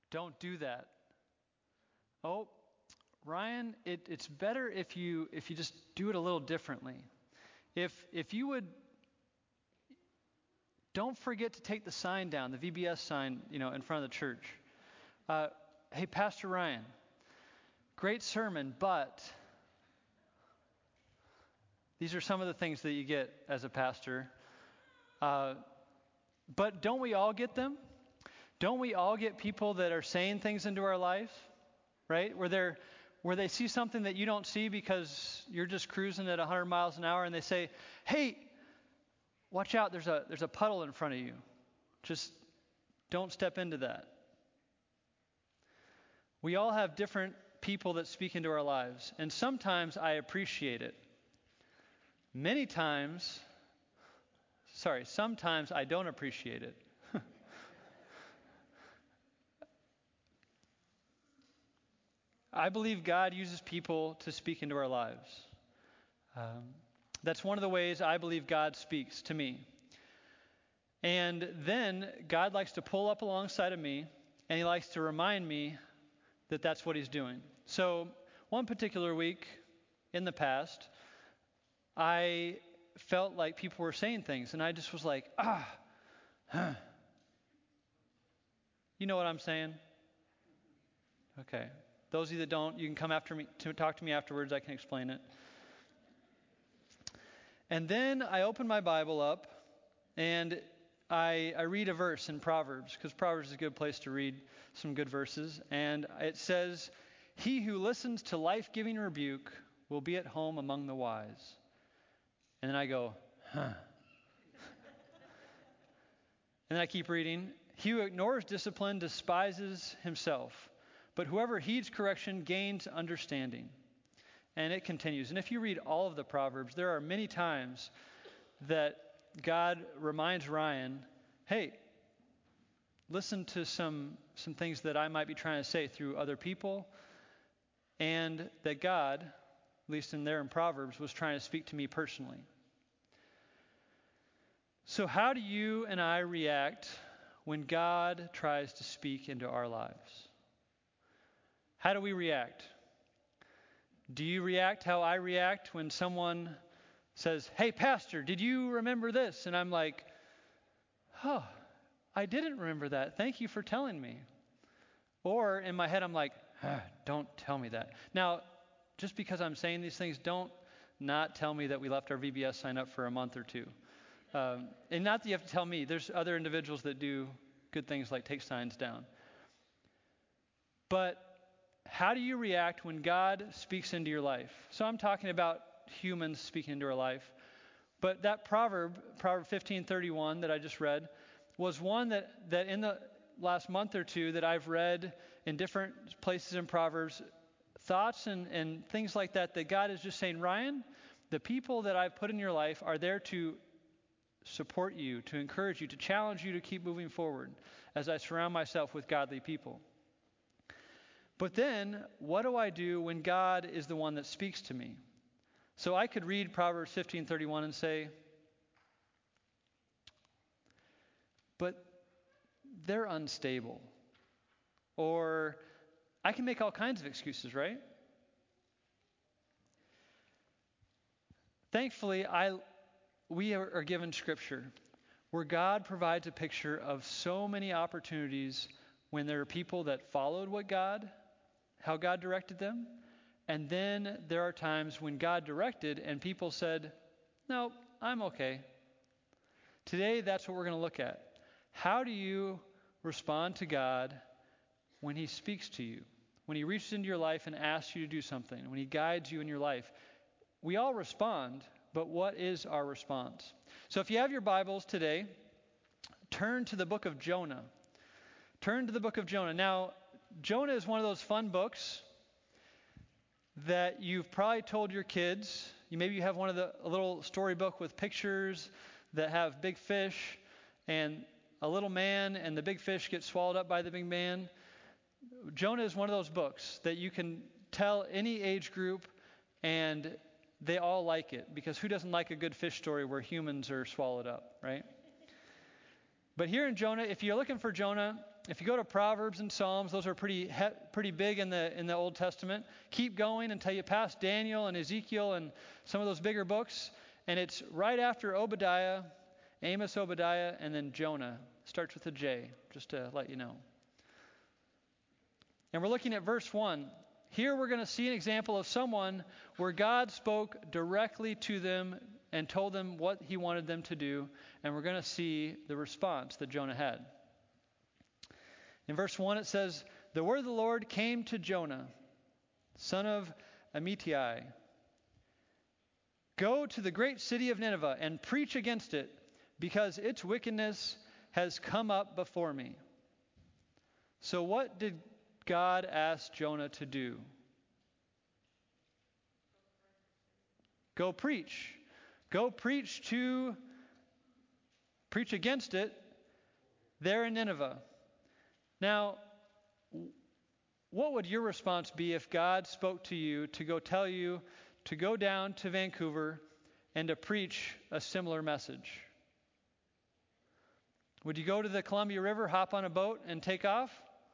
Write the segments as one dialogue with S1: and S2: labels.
S1: Don't do that. Oh, Ryan, it's better if you just do it a little differently. If you would, don't forget to take the sign down, the VBS sign, in front of the church. Hey, Pastor Ryan, great sermon, but these are some of the things that you get as a pastor. But don't we all get them? Don't we all get people that are saying things into our lives, right? Where they see something that you don't see because you're just cruising at 100 miles an hour, and they say, "Hey, watch out! There's a puddle in front of you. Just don't step into that." We all have different people that speak into our lives, and sometimes I appreciate it. Sometimes I don't appreciate it. I believe God uses people to speak into our lives. That's one of the ways I believe God speaks to me. And then God likes to pull up alongside of me, and he likes to remind me that that's what he's doing. So one particular week in the past, I felt like people were saying things, and I just was like, You know what I'm saying? Okay. Those of you that don't, you can come after me to talk to me afterwards. I can explain it. And then I open my Bible up, and I read a verse in Proverbs, because Proverbs is a good place to read some good verses. And it says, "He who listens to life-giving rebuke will be at home among the wise." And then I go, And then I keep reading. "He who ignores discipline despises himself, but whoever heeds correction gains understanding." And it continues. And if you read all of the Proverbs, there are many times that God reminds Ryan, hey, listen to some things that I might be trying to say through other people, and that God, at least in Proverbs, was trying to speak to me personally. So how do you and I react when God tries to speak into our lives? How do we react? Do you react how I react when someone says, "Hey, Pastor, did you remember this?" And I'm like, I didn't remember that. Thank you for telling me. Or in my head, I'm like, don't tell me that. Now, just because I'm saying these things, don't not tell me that we left our VBS sign up for a month or two. And not that you have to tell me. There's other individuals that do good things like take signs down. But how do you react when God speaks into your life? So I'm talking about humans speaking into our life. But that Proverb 15:31 that I just read, was one that in the last month or two that I've read in different places in Proverbs, thoughts and things like that God is just saying, Ryan, the people that I've put in your life are there to support you, to encourage you, to challenge you to keep moving forward as I surround myself with godly people. But then, what do I do when God is the one that speaks to me? So I could read Proverbs 15:31 and say, but they're unstable. Or I can make all kinds of excuses, right? Thankfully, we are given Scripture where God provides a picture of so many opportunities when there are people that followed how God directed them. And then there are times when God directed and people said, no, I'm okay. Today, that's what we're going to look at. How do you respond to God when He speaks to you? When He reaches into your life and asks you to do something? When He guides you in your life? We all respond, but what is our response? So if you have your Bibles today, turn to the book of Jonah. Turn to the book of Jonah. Now, Jonah is one of those fun books that you've probably told your kids. Maybe you have a little storybook with pictures that have big fish and a little man, and the big fish gets swallowed up by the big man. Jonah is one of those books that you can tell any age group, and they all like it, because who doesn't like a good fish story where humans are swallowed up, right? But here in Jonah, if you're looking for Jonah, if you go to Proverbs and Psalms, those are pretty big in the Old Testament. Keep going until you pass Daniel and Ezekiel and some of those bigger books. And it's right after Obadiah, Amos, Obadiah, and then Jonah. Starts with a J, just to let you know. And we're looking at verse 1. Here we're going to see an example of someone where God spoke directly to them and told them what he wanted them to do. And we're going to see the response that Jonah had. In verse 1 it says, "The word of the Lord came to Jonah, son of Amittai. Go to the great city of Nineveh and preach against it, because its wickedness has come up before me." So what did God ask Jonah to do? Go preach. Go preach against it there in Nineveh. Now, what would your response be if God spoke to you to go tell you to go down to Vancouver and to preach a similar message? Would you go to the Columbia River, hop on a boat, and take off?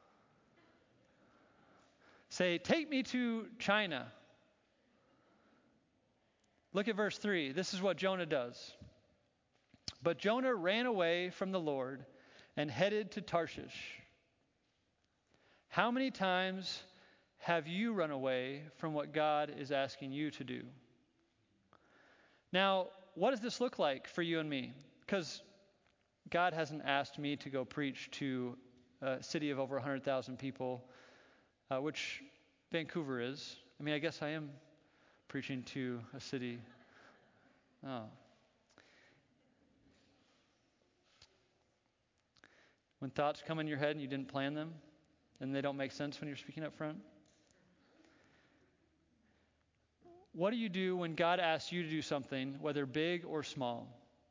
S1: Say, "Take me to China." Look at verse 3. This is what Jonah does. "But Jonah ran away from the Lord and headed to Tarshish." How many times have you run away from what God is asking you to do? Now, what does this look like for you and me? Because God hasn't asked me to go preach to a city of over 100,000 people, which Vancouver is. I mean, I guess I am preaching to a city. Oh. When thoughts come in your head and you didn't plan them, and they don't make sense when you're speaking up front? What do you do when God asks you to do something, whether big or small?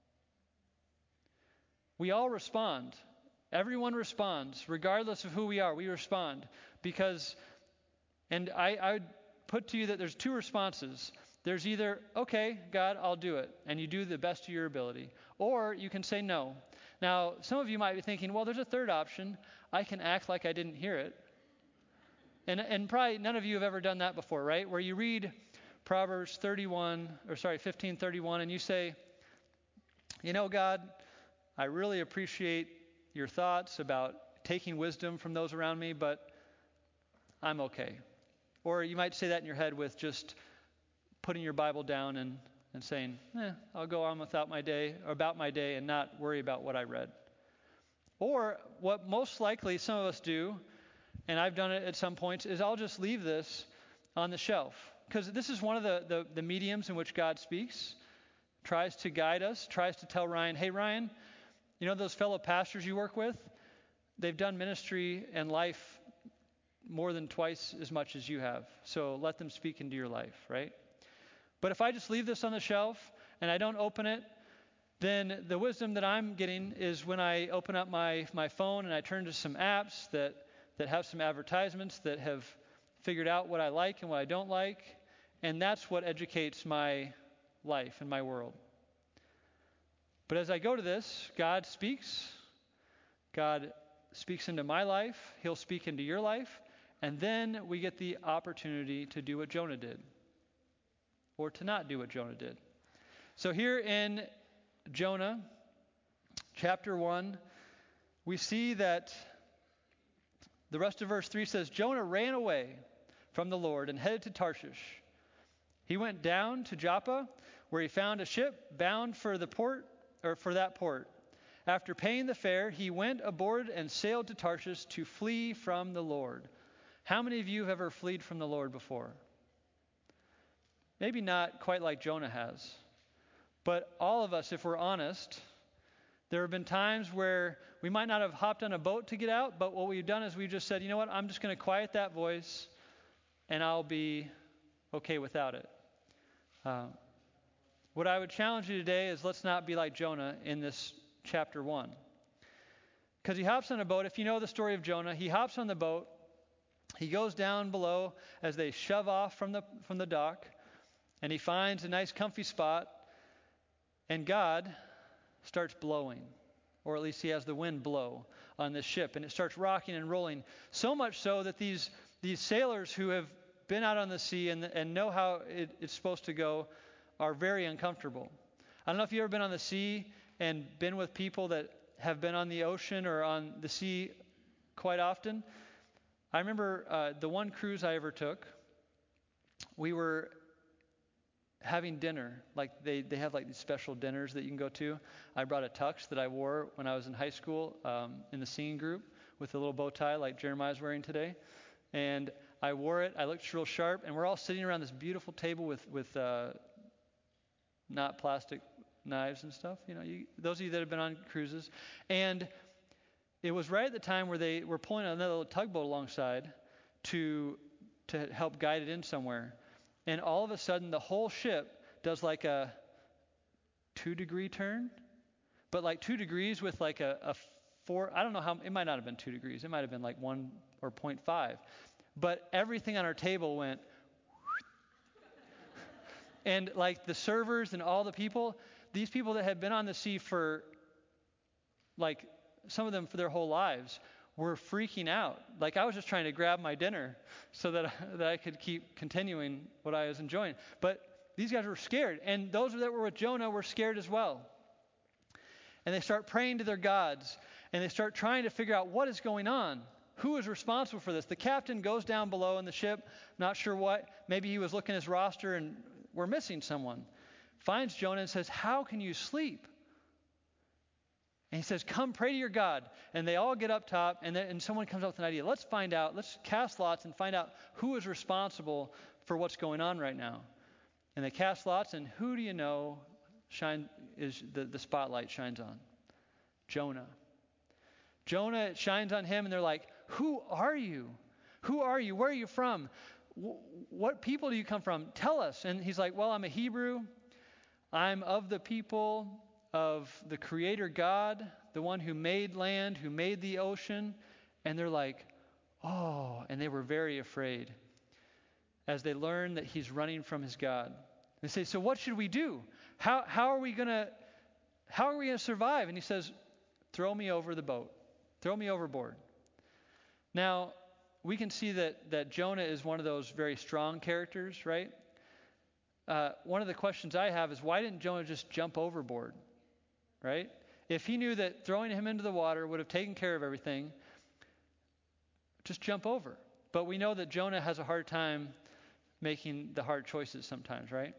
S1: We all respond. Everyone responds. Regardless of who we are, we respond. And I would put to you that there's two responses. There's either, "Okay, God, I'll do it," and you do the best of your ability. Or you can say no. Now, some of you might be thinking, well, there's a third option. I can act like I didn't hear it. And probably none of you have ever done that before, right? Where you read Proverbs 15:31, and you say, "You know, God, I really appreciate your thoughts about taking wisdom from those around me, but I'm okay." Or you might say that in your head with just putting your Bible down and saying, "I'll go on about my day and not worry about what I read." Or what most likely some of us do, and I've done it at some points, is I'll just leave this on the shelf. Because this is one of the mediums in which God speaks, tries to guide us, tries to tell Ryan, "Hey, Ryan, you know those fellow pastors you work with? They've done ministry and life more than twice as much as you have. So let them speak into your life," right? But if I just leave this on the shelf and I don't open it, then the wisdom that I'm getting is when I open up my phone and I turn to some apps that have some advertisements that have figured out what I like and what I don't like, and that's what educates my life and my world. But as I go to this, God speaks. God speaks into my life. He'll speak into your life. And then we get the opportunity to do what Jonah did, or to not do what Jonah did. So here in Jonah, chapter 1, we see that the rest of verse 3 says, "Jonah ran away from the Lord and headed to Tarshish. He went down to Joppa, where he found a ship bound for that port. After paying the fare, he went aboard and sailed to Tarshish to flee from the Lord." How many of you have ever fled from the Lord before? Maybe not quite like Jonah has. But all of us, if we're honest, there have been times where we might not have hopped on a boat to get out, but what we've done is we just said, "You know what, I'm just going to quiet that voice and I'll be okay without it." What I would challenge you today is let's not be like Jonah in this chapter 1. Because he hops on a boat. If you know the story of Jonah, he hops on the boat. He goes down below as they shove off from the dock, and he finds a nice comfy spot, and God starts blowing. or at least he has the wind blow on this ship, and it starts rocking and rolling. So much so that these sailors who have been out on the sea and know how it's supposed to go are very uncomfortable. I don't know if you've ever been on the sea and been with people that have been on the ocean or on the sea quite often. I remember the one cruise I ever took, we were having dinner. Like they have like these special dinners that you can go to. I brought a tux that I wore when I was in high school in the singing group with a little bow tie like Jeremiah's wearing today. And I wore it. I looked real sharp. And we're all sitting around this beautiful table with not plastic knives and stuff. You know, those of you that have been on cruises. And it was right at the time where they were pulling another little tugboat alongside to help guide it in somewhere. And all of a sudden, the whole ship does like a 2-degree turn, but like 2 degrees with like a 4. I don't know how. It might not have been 2 degrees. It might have been like 1 or 0.5. But everything on our table went. And like the servers and all the people, these people that had been on the sea for like some of them for their whole lives were freaking out. Like I was just trying to grab my dinner so that I could keep continuing what I was enjoying. But these guys were scared. And those that were with Jonah were scared as well. And they start praying to their gods. And they start trying to figure out what is going on. Who is responsible for this? The captain goes down below in the ship, not sure what. Maybe he was looking at his roster and we're missing someone. Finds Jonah and says, "How can you sleep?" And he says, "Come pray to your God." And they all get up top, and someone comes up with an idea. Let's find out. Let's cast lots and find out who is responsible for what's going on right now. And they cast lots, and who do you know the spotlight shines on? Jonah. Jonah shines on him, and they're like, "Who are you? Who are you? Where are you from? What people do you come from? Tell us." And he's like, "Well, I'm a Hebrew. I'm of the people of the Creator God, the one who made land, who made the ocean." And they're like, "Oh," and they were very afraid as they learned that he's running from his God. They say, "So what should we do? How are we gonna survive?" And he says, "Throw me over the boat. Throw me overboard." Now, we can see that Jonah is one of those very strong characters, right? One of the questions I have is, why didn't Jonah just jump overboard? Right? If he knew that throwing him into the water would have taken care of everything, just jump over. But we know that Jonah has a hard time making the hard choices sometimes, right?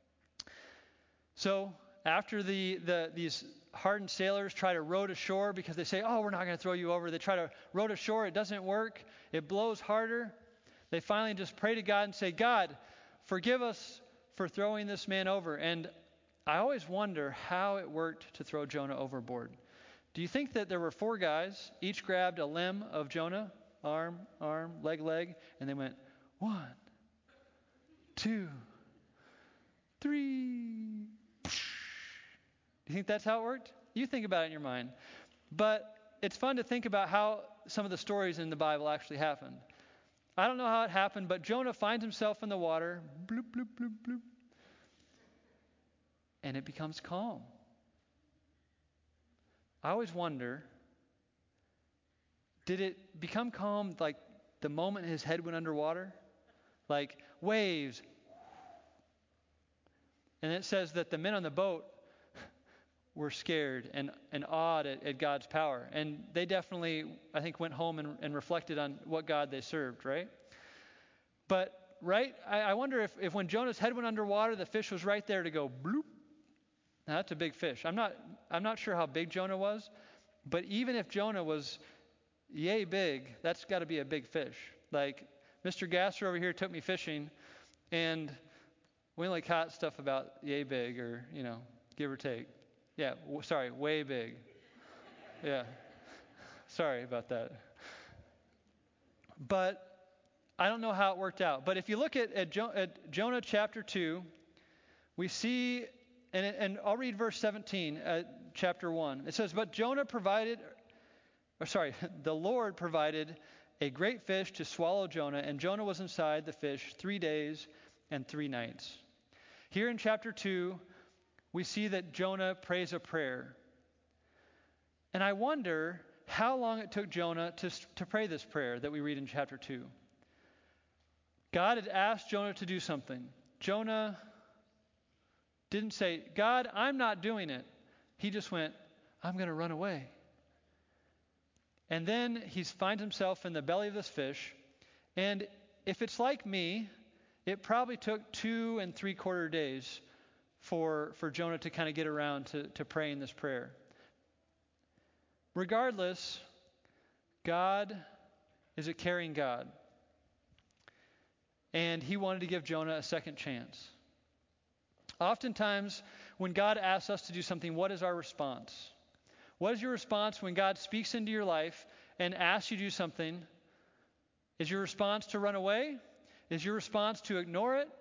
S1: So after these hardened sailors try to row to shore because they say, "Oh, we're not going to throw you over." They try to row to shore. It doesn't work. It blows harder. They finally just pray to God and say, "God, forgive us for throwing this man over." And I always wonder how it worked to throw Jonah overboard. Do you think that there were 4 guys, each grabbed a limb of Jonah, arm, leg, and they went 1, 2, 3. Do you think that's how it worked? You think about it in your mind. But it's fun to think about how some of the stories in the Bible actually happened. I don't know how it happened, but Jonah finds himself in the water, bloop, bloop, bloop, bloop, and it becomes calm. I always wonder, did it become calm like the moment his head went underwater? Like waves. And it says that the men on the boat were scared and awed at God's power. And they definitely, I think, went home and reflected on what God they served, right? But, right, I wonder if when Jonah's head went underwater, the fish was right there to go bloop. Now, that's a big fish. I'm not sure how big Jonah was, but even if Jonah was yay big, that's got to be a big fish. Like, Mr. Gasser over here took me fishing, and we only caught stuff about yay big or, give or take. Yeah, sorry, way big. Yeah, sorry about that. But I don't know how it worked out. But if you look at Jonah chapter 2, we see, and I'll read verse 17, chapter 1. It says, "But the Lord provided a great fish to swallow Jonah, and Jonah was inside the fish 3 days and 3 nights." Here in chapter 2, we see that Jonah prays a prayer. And I wonder how long it took Jonah to pray this prayer that we read in chapter 2. God had asked Jonah to do something. Jonah didn't say, God, I'm not doing it. He just went, I'm going to run away. And then he finds himself in the belly of this fish. And if it's like me, it probably took 2 3/4 days for Jonah to kind of get around to praying this prayer. Regardless, God is a caring God. And he wanted to give Jonah a second chance. Oftentimes, when God asks us to do something, what is our response? What is your response when God speaks into your life and asks you to do something? Is your response to run away? Is your response to ignore it?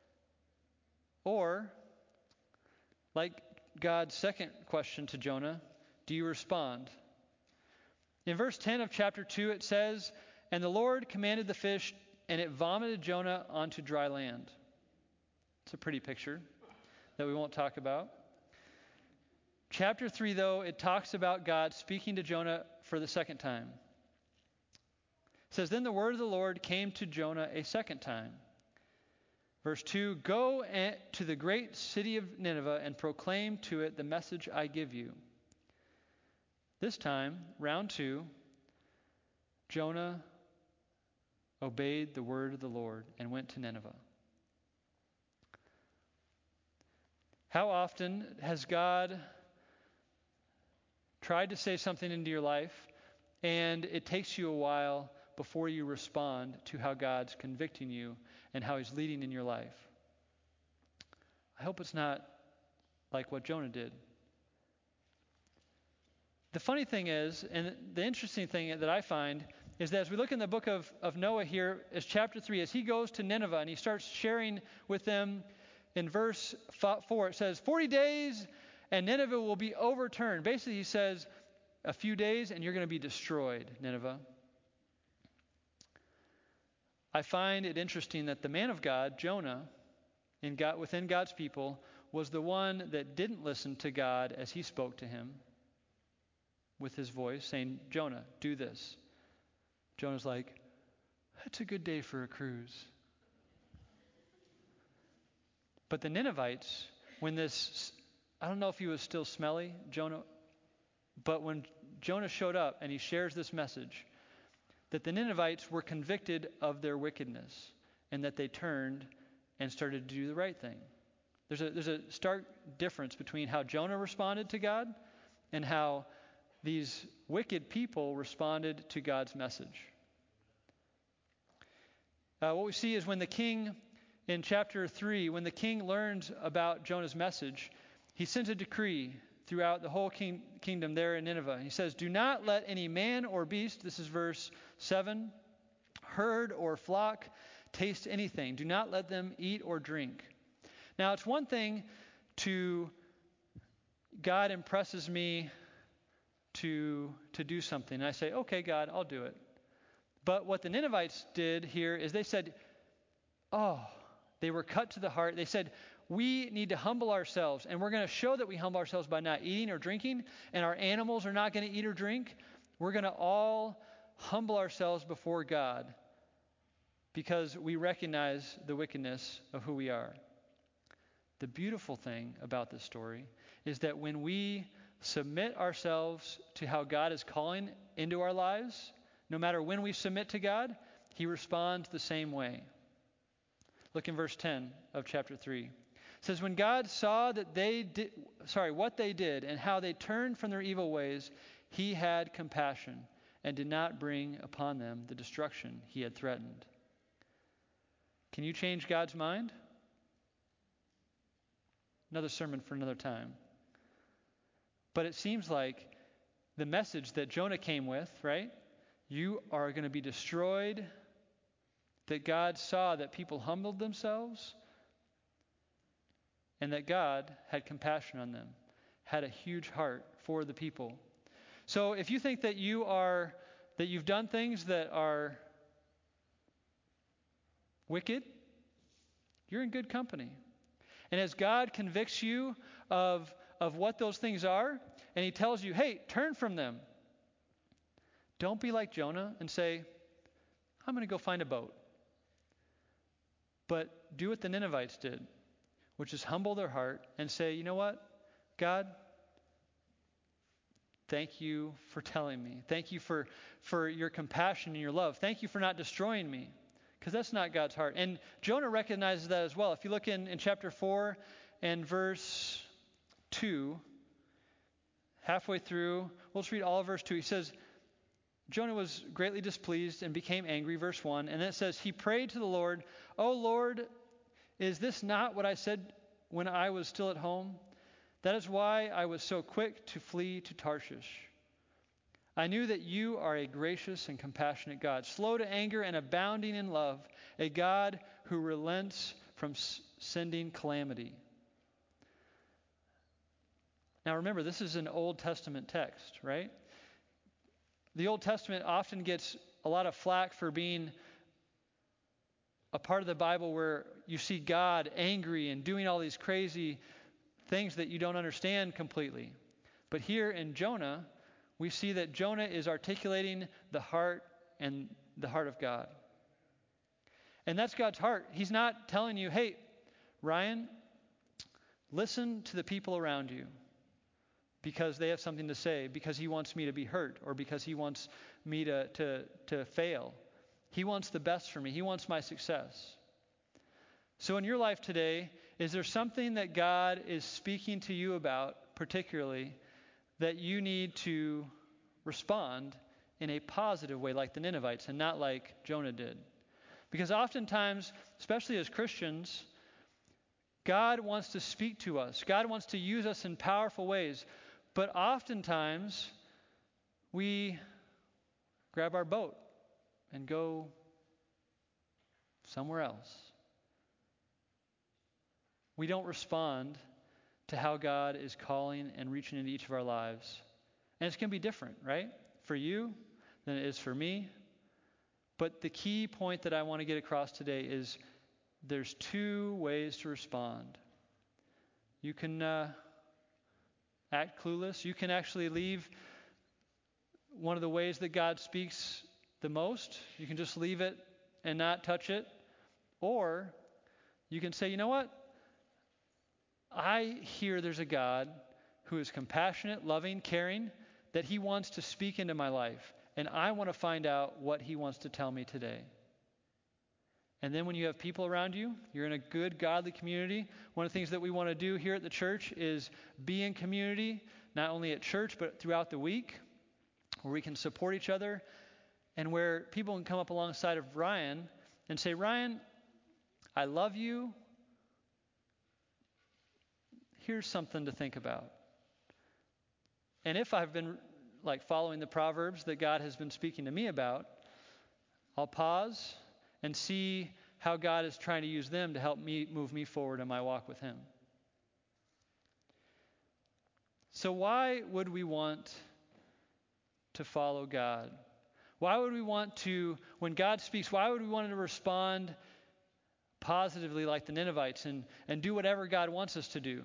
S1: Or, like God's second question to Jonah, do you respond? In verse 10 of chapter 2, it says, And the Lord commanded the fish, and it vomited Jonah onto dry land. It's a pretty picture that we won't talk about. Chapter 3, though, it talks about God speaking to Jonah for the second time. It says, Then the word of the Lord came to Jonah a second time. Verse 2, Go to the great city of Nineveh and proclaim to it the message I give you. This time, round 2, Jonah obeyed the word of the Lord and went to Nineveh. How often has God tried to say something into your life, and it takes you a while before you respond to how God's convicting you and how He's leading in your life? I hope it's not like what Jonah did. The funny thing is, and the interesting thing that I find, is that as we look in the book of Noah here, as chapter 3, as he goes to Nineveh and he starts sharing with them, in verse 4, it says, 40 days and Nineveh will be overturned. Basically, he says, a few days and you're going to be destroyed, Nineveh. I find it interesting that the man of God, Jonah, within God's people, was the one that didn't listen to God as he spoke to him with his voice, saying, Jonah, do this. Jonah's like, it's a good day for a cruise. But the Ninevites, when this, I don't know if he was still smelly, Jonah, but when Jonah showed up and he shares this message, that the Ninevites were convicted of their wickedness and that they turned and started to do the right thing. There's a stark difference between how Jonah responded to God and how these wicked people responded to God's message. What we see is when the king, in chapter 3, when the king learns about Jonah's message, he sends a decree throughout the whole kingdom there in Nineveh. He says, Do not let any man or beast, this is verse 7, herd or flock, taste anything. Do not let them eat or drink. Now, it's one thing God impresses me to do something. And I say, okay, God, I'll do it. But what the Ninevites did here is they said, they were cut to the heart. They said, we need to humble ourselves, and we're going to show that we humble ourselves by not eating or drinking, and our animals are not going to eat or drink. We're going to all humble ourselves before God because we recognize the wickedness of who we are. The beautiful thing about this story is that when we submit ourselves to how God is calling into our lives, no matter when we submit to God, He responds the same way. Look in verse 10 of chapter 3. It says, When God saw that what they did and how they turned from their evil ways, He had compassion and did not bring upon them the destruction He had threatened. Can you change God's mind? Another sermon for another time. But it seems like the message that Jonah came with, right? You are going to be destroyed. That God saw that people humbled themselves and that God had compassion on them, had a huge heart for the people. So if you think that you've done things that are wicked, you're in good company. And as God convicts you of what those things are, and he tells you, hey, turn from them. Don't be like Jonah and say, I'm going to go find a boat. But do what the Ninevites did, which is humble their heart and say, you know what, God, thank you for telling me. Thank you for your compassion and your love. Thank you for not destroying me, because that's not God's heart. And Jonah recognizes that as well. If you look in chapter 4 and verse 2, halfway through, we'll just read all of verse 2. He says, Jonah was greatly displeased and became angry, verse 1. And then it says, he prayed to the Lord, O Lord, is this not what I said when I was still at home? That is why I was so quick to flee to Tarshish. I knew that you are a gracious and compassionate God, slow to anger and abounding in love, a God who relents from sending calamity. Now remember, this is an Old Testament text, right? The Old Testament often gets a lot of flack for being a part of the Bible where you see God angry and doing all these crazy things that you don't understand completely. But here in Jonah, we see that Jonah is articulating the heart and the heart of God. And that's God's heart. He's not telling you, hey, Ryan, listen to the people around you because they have something to say, because he wants me to be hurt, or because he wants me to fail. He wants the best for me. He wants my success. So in your life today, is there something that God is speaking to you about, particularly, that you need to respond in a positive way like the Ninevites and not like Jonah did? Because oftentimes, especially as Christians, God wants to speak to us. God wants to use us in powerful ways. But oftentimes, we grab our boat and go somewhere else. We don't respond to how God is calling and reaching into each of our lives. And it's going to be different, right? For you than it is for me. But the key point that I want to get across today is there's two ways to respond. You can act clueless. You can actually leave one of the ways that God speaks the most. You can just leave it and not touch it. Or you can say, you know what? I hear there's a God who is compassionate, loving, caring, that he wants to speak into my life. And I want to find out what he wants to tell me today. And then when you have people around you, you're in a good, godly community. One of the things that we want to do here at the church is be in community, not only at church, but throughout the week, where we can support each other and where people can come up alongside of Ryan and say, Ryan, I love you. Here's something to think about. And if I've been following the Proverbs that God has been speaking to me about, I'll pause and see how God is trying to use them to help me move me forward in my walk with him. So why would we want to follow God? Why would we want to, when God speaks, why would we want to respond positively like the Ninevites and do whatever God wants us to do?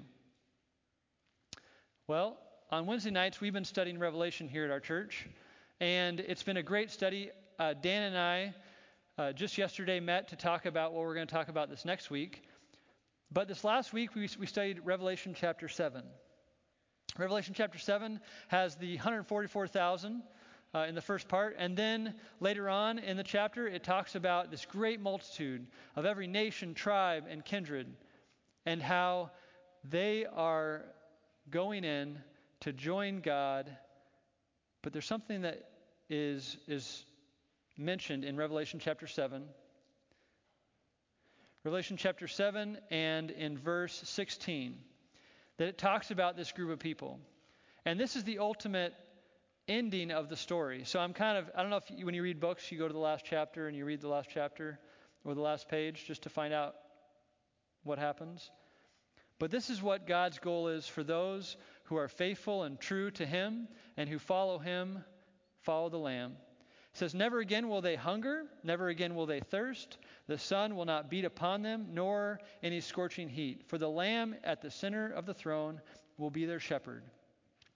S1: Well, on Wednesday nights, we've been studying Revelation here at our church, and it's been a great study. Dan and I just yesterday met to talk about what we're going to talk about this next week. But this last week, we studied Revelation chapter 7. Revelation chapter 7 has the 144,000 in the first part, and then later on in the chapter, it talks about this great multitude of every nation, tribe, and kindred, and how they are going in to join God. But there's something that is mentioned in Revelation chapter 7. Revelation chapter 7 and in verse 16, that it talks about this group of people. And this is the ultimate ending of the story. So I don't know if when you read books, you go to the last chapter and you read the last chapter or the last page just to find out what happens. But this is what God's goal is for those who are faithful and true to him and who follow him, follow the Lamb. It says, never again will they hunger, never again will they thirst. The sun will not beat upon them, nor any scorching heat. For the Lamb at the center of the throne will be their shepherd.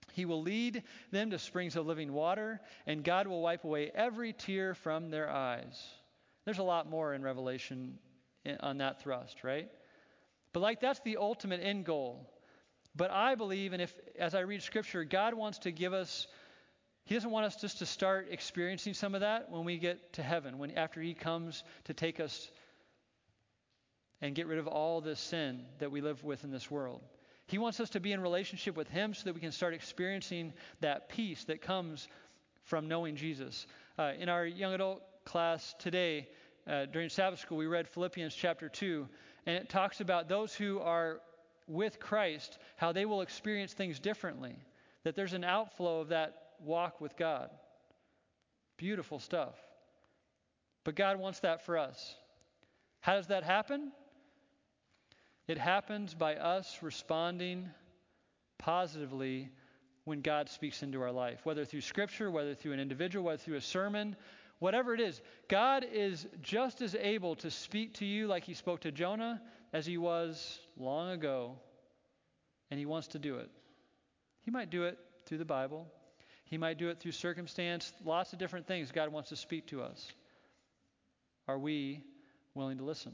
S1: He will lead them to springs of living water, and God will wipe away every tear from their eyes. There's a lot more in Revelation on that thrust, right? But like that's the ultimate end goal. But I believe, and if as I read Scripture, God wants to give us, He doesn't want us just to start experiencing some of that when we get to heaven, when after He comes to take us and get rid of all the sin that we live with in this world. He wants us to be in relationship with Him so that we can start experiencing that peace that comes from knowing Jesus. In our young adult class today, during Sabbath school, we read Philippians chapter 2, and it talks about those who are with Christ, how they will experience things differently, that there's an outflow of that walk with God. Beautiful stuff. But God wants that for us. How does that happen? It happens by us responding positively when God speaks into our life, whether through Scripture, whether through an individual, whether through a sermon, whatever it is. God is just as able to speak to you like He spoke to Jonah as He was long ago, and He wants to do it. He might do it through the Bible. He might do it through circumstance, lots of different things God wants to speak to us. Are we willing to listen?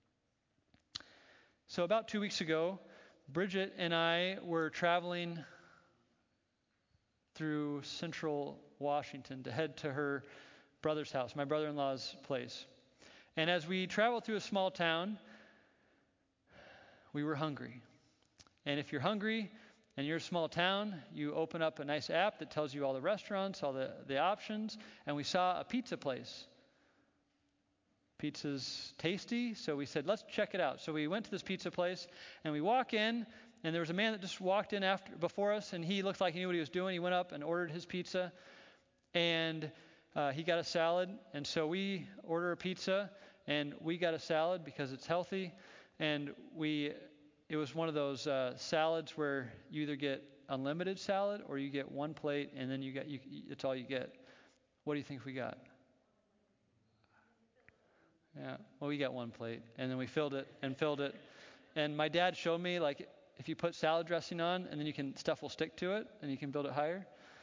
S1: So about 2 weeks ago, Bridget and I were traveling through central Washington to head to her brother's house, my brother-in-law's place. And as we traveled through a small town, we were hungry. And if you're hungry and you're a small town, you open up a nice app that tells you all the restaurants, all the options, and we saw a pizza place. Pizza's tasty, so we said, let's check it out. So we went to this pizza place, and we walk in, and there was a man that just walked in before us, and he looked like he knew what he was doing. He went up and ordered his pizza, and he got a salad. And so we order a pizza, and we got a salad because it's healthy. And it was one of those salads where you either get unlimited salad or you get one plate, and then it's all you get. What do you think we got? Yeah, well, we got one plate, and then we filled it. And my dad showed me, like, if you put salad dressing on, and then stuff will stick to it, and you can build it higher.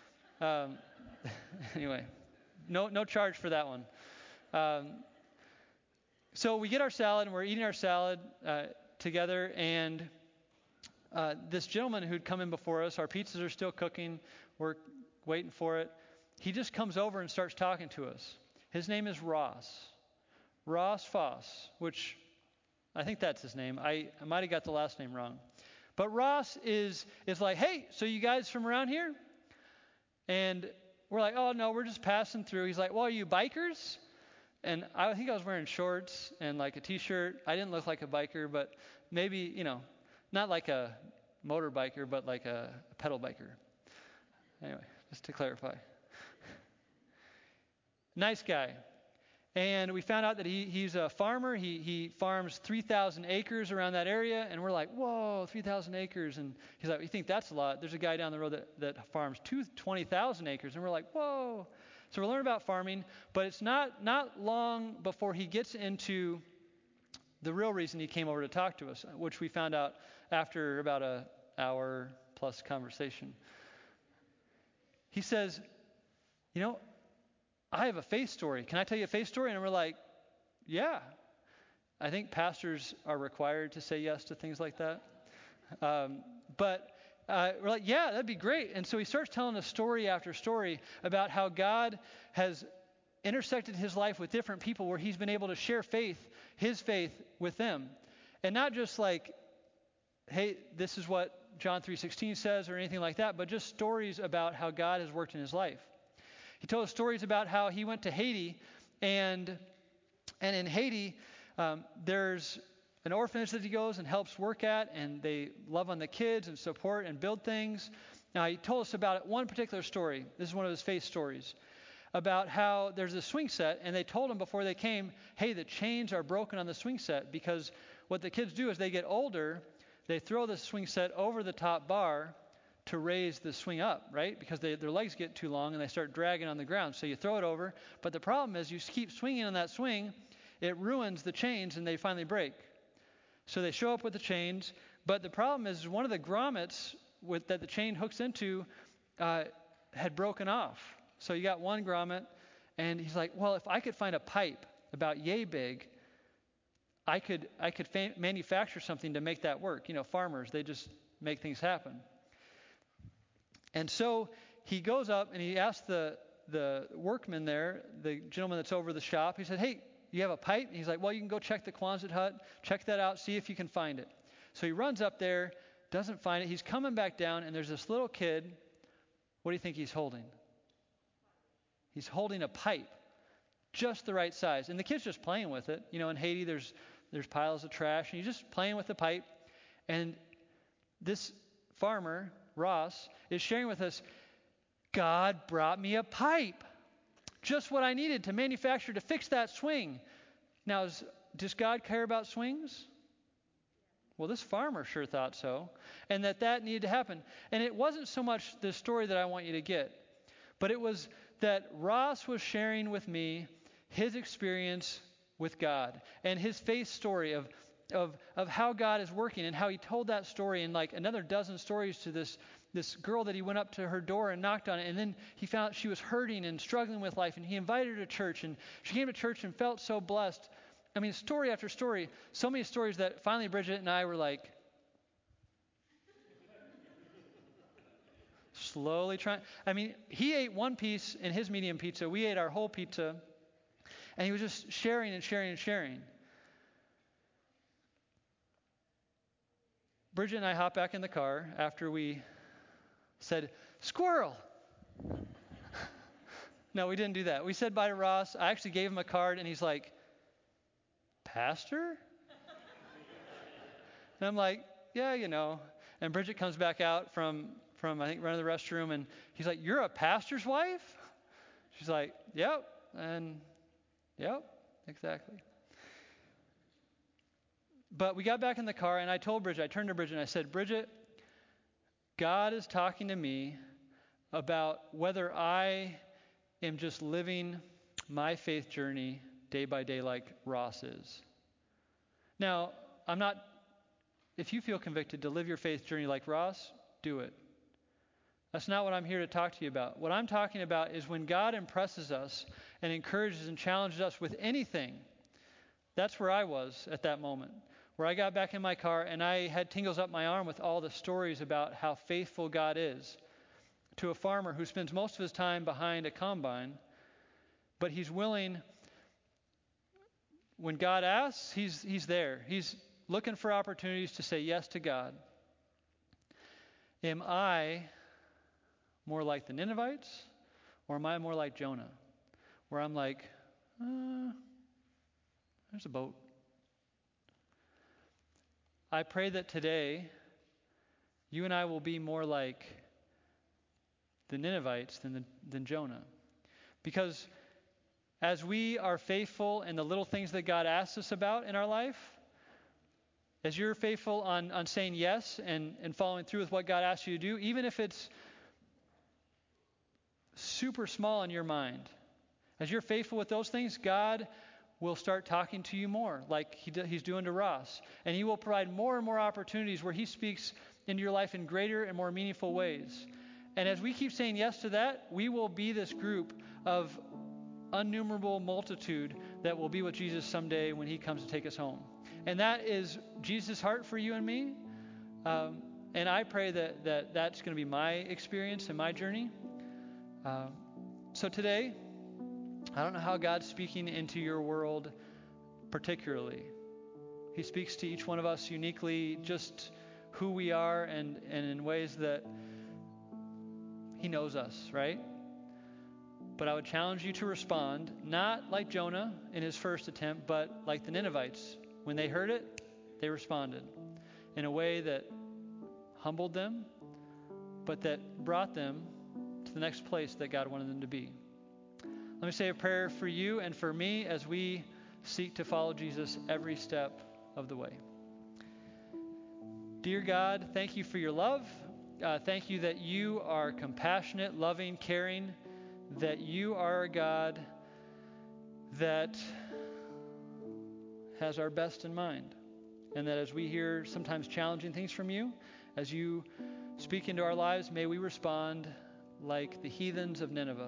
S1: Anyway, no charge for that one. So we get our salad, and we're eating our salad together, and this gentleman who'd come in before us, our pizzas are still cooking, we're waiting for it. He just comes over and starts talking to us. His name is Ross Foss, which I think that's his name. I might have got the last name wrong. But Ross is like, hey, so you guys from around here? And we're like, oh, no, we're just passing through. He's like, well, are you bikers? And I think I was wearing shorts and like a T-shirt. I didn't look like a biker, but maybe, not like a motorbiker, but like a pedal biker. Anyway, just to clarify. Nice guy. And we found out that he's a farmer. He farms 3,000 acres around that area. And we're like, whoa, 3,000 acres. And he's like, you think that's a lot? There's a guy down the road that farms 20,000 acres. And we're like, whoa. So we're learning about farming. But it's not long before he gets into the real reason he came over to talk to us, which we found out after about an hour plus conversation. He says, I have a faith story. Can I tell you a faith story? And we're like, yeah. I think pastors are required to say yes to things like that. But we're like, yeah, that'd be great. And so he starts telling us story after story about how God has intersected his life with different people where he's been able to share his faith with them. And not just like, hey, this is what John 3:16 says or anything like that, but just stories about how God has worked in his life. He told us stories about how he went to Haiti, and in Haiti, there's an orphanage that he goes and helps work at, and they love on the kids and support and build things. Now, he told us about one particular story. This is one of his faith stories, about how there's a swing set, and they told him before they came, hey, the chains are broken on the swing set, because what the kids do as they get older, they throw the swing set over the top bar to raise the swing up, right? Because their legs get too long and they start dragging on the ground. So you throw it over. But the problem is you keep swinging on that swing, it ruins the chains and they finally break. So they show up with the chains. But the problem is one of the grommets that the chain hooks into had broken off. So you got one grommet, and he's like, well, if I could find a pipe about yay big, I could manufacture something to make that work. Farmers, they just make things happen. And so he goes up and he asks the workman there, the gentleman that's over the shop, he said, hey, you have a pipe? And he's like, well, you can go check the Quonset hut, check that out, see if you can find it. So he runs up there, doesn't find it. He's coming back down, and there's this little kid. What do you think he's holding? He's holding a pipe, just the right size. And the kid's just playing with it. In Haiti, there's piles of trash, and he's just playing with the pipe. And this farmer, Ross, is sharing with us, God brought me a pipe. Just what I needed to manufacture to fix that swing. Now, does God care about swings? Well, this farmer sure thought so. And that needed to happen. And it wasn't so much the story that I want you to get, but it was that Ross was sharing with me his experience with God and his faith story of how God is working, and how he told that story in like another dozen stories to this girl that he went up to her door and knocked on it, and then he found out she was hurting and struggling with life, and he invited her to church, and she came to church and felt so blessed. I mean, story after story, so many stories that finally Bridget and I were like slowly trying. I mean, he ate one piece in his medium pizza. We ate our whole pizza, and he was just sharing and sharing and sharing. Bridget and I hopped back in the car after we said, squirrel. No, we didn't do that. We said bye to Ross. I actually gave him a card, and he's like, Pastor? And I'm like, yeah, And Bridget comes back out from I think running the restroom, and he's like, you're a pastor's wife? She's like, yep. And yep, exactly. But we got back in the car, and I turned to Bridget, and I said, Bridget, God is talking to me about whether I am just living my faith journey day by day like Ross is. Now, if you feel convicted to live your faith journey like Ross, do it. That's not what I'm here to talk to you about. What I'm talking about is when God impresses us and encourages and challenges us with anything. That's where I was at that moment, where I got back in my car and I had tingles up my arm with all the stories about how faithful God is to a farmer who spends most of his time behind a combine, but he's willing. When God asks, he's there. He's looking for opportunities to say yes to God. Am I more like the Ninevites, or am I more like Jonah, where I'm like, there's a boat. I pray that today you and I will be more like the Ninevites than Jonah. Because as we are faithful in the little things that God asks us about in our life, as you're faithful on saying yes and following through with what God asks you to do, even if it's super small in your mind, as you're faithful with those things, God will start talking to you more like he's doing to Ross. And he will provide more and more opportunities where he speaks into your life in greater and more meaningful ways. And as we keep saying yes to that, we will be this group of innumerable multitude that will be with Jesus someday when he comes to take us home. And that is Jesus' heart for you and me. And I pray that that's going to be my experience and my journey. So today, I don't know how God's speaking into your world particularly. He speaks to each one of us uniquely, just who we are and in ways that he knows us, right? But I would challenge you to respond, not like Jonah in his first attempt, but like the Ninevites. When they heard it, they responded in a way that humbled them, but that brought them to the next place that God wanted them to be. Let me say a prayer for you and for me as we seek to follow Jesus every step of the way. Dear God, thank you for your love. Thank you that you are compassionate, loving, caring, that you are a God that has our best in mind. And that as we hear sometimes challenging things from you, as you speak into our lives, may we respond like the heathens of Nineveh.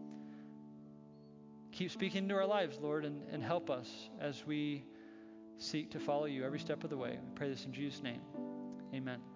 S1: Keep speaking into our lives, Lord, and help us as we seek to follow you every step of the way. We pray this in Jesus' name. Amen.